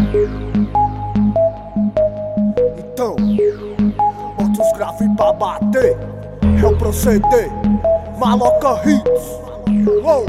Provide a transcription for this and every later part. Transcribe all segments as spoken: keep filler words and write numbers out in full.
Então, bota os grafes pra bater. É o proceder, Maloca Hits. Uou.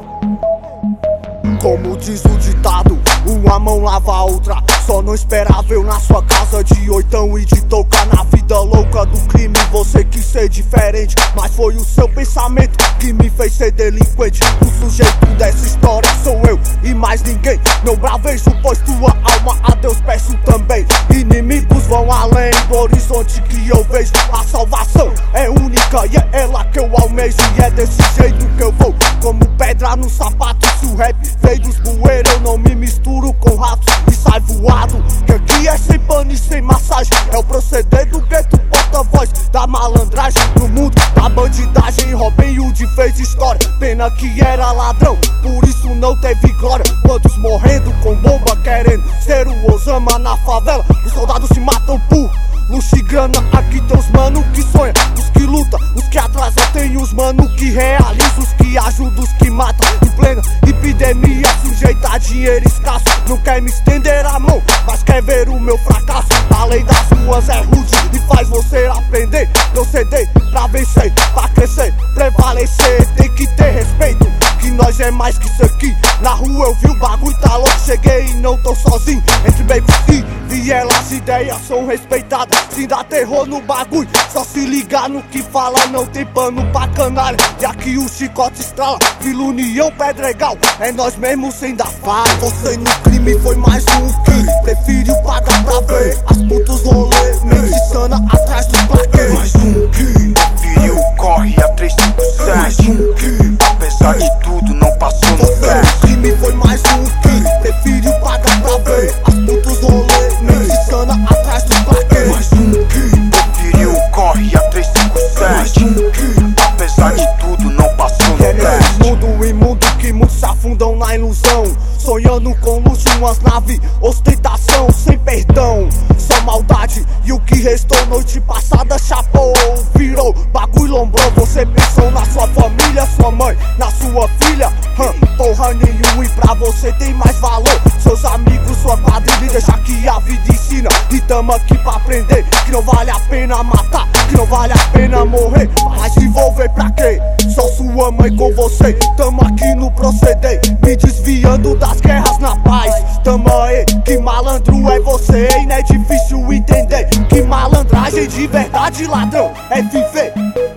Como diz o ditado, uma mão lava a outra. Só não esperava eu na sua casa de oitão e de tocar na vida louca do crime. Você quis ser diferente, mas foi o seu pensamento que me fez ser delinquente. O sujeito dessa história sou eu e mais ninguém. Não bravejo, pois tua alma a Deus peço também. Inimigos vão além do horizonte que eu vejo. A salvação é única e é ela que eu almejo. E é desse jeito que eu vou, como pedra no sapato. Se o rap veio dos bueiros, eu não me misturo com ratos e sai voado. Que aqui é sem pano e sem massagem. É o proceder do gueto, porta-voz da malandragem. No mundo da bandidagem, Robin Hood fez história. Pena que era ladrão, por isso não teve glória. Quantos morrendo com bomba, querendo ser o Osama na favela. Os soldados se matam por luxo e grana. Aqui tem os mano que sonha, os que luta, os que atrasam. Tem os mano que realizam, os que ajudam, os que matam. Em plena epidemia, sujeita a dinheiro escasso. Não quer me estender a mão, mas quer ver o meu fracasso. A lei das ruas é rude e faz você aprender. Proceder pra vencer, pra crescer, prevalecer. Tem que ter respeito, que nós é mais que isso aqui. Na rua eu vi o bagulho tá louco, cheguei e não tô sozinho. Entre becos e vielas, as ideias são respeitadas. Se dá terror no bagulho, só se ligar no que fala. Não tem pano pra canalha, e aqui o chicote estrala. Vila União, Pedregal, é nós mesmo sem dar falha. Você no crime foi mais um que preferiu pagar pra ver as putos rolê, mente sana atrás dos plaquês. Mais um que preferiu corre a trezentos e cinquenta e sete. Mais um que, apesar de tudo, não passou no Você teste. no crime foi mais um que preferiu pagar pra ver as putos rolê, mente sana atrás dos plaquês. Mais um que preferiu corre a trezentos e cinquenta e sete. Mais um que, apesar de tudo, não passou no É nesse teste. mundo imundo que muitos se afundam na ilusão, sonhando com luxo, umas naves, ostentação sem perdão. Só maldade e o que restou noite passada chapou, virou bagulho lombrou. Você pensou na sua família, sua mãe, na sua filha, hum, porra nenhuma, e pra você tem mais valor. Seus amigos, sua quadrilha, deixa que a vida ensina. E tamo aqui pra aprender que não vale a pena matar, que não vale a pena morrer. Mas envolver pra quê? Só sua mãe com você. Tamo aqui no proceder, me desviando das guerras na paz. Tamo aí, que malandro é você, e não é difícil entender que malandragem de verdade, ladrão, é viver.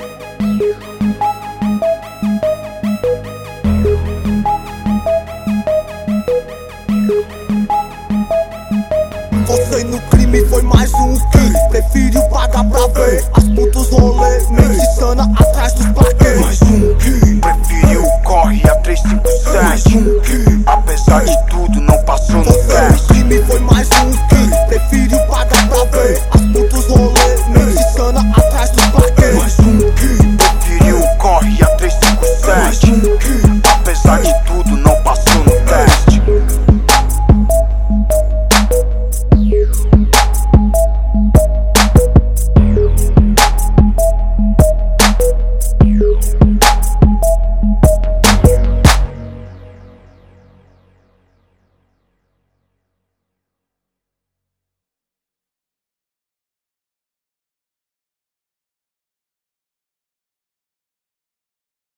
Você no crime foi mais um que preferiu pagar pra ver as putos rolê, mente sana atrás dos plaquês. Mais um que preferiu corre a trezentos e cinquenta e sete. Mais um que, apesar de tudo, não passou no Você no teste. crime foi mais um que preferiu pagar pra ver as putos rolê, mente sana atrás dos plaquês. Mais um que preferiu corre a trezentos e cinquenta e sete. Mais um que, apesar de tudo,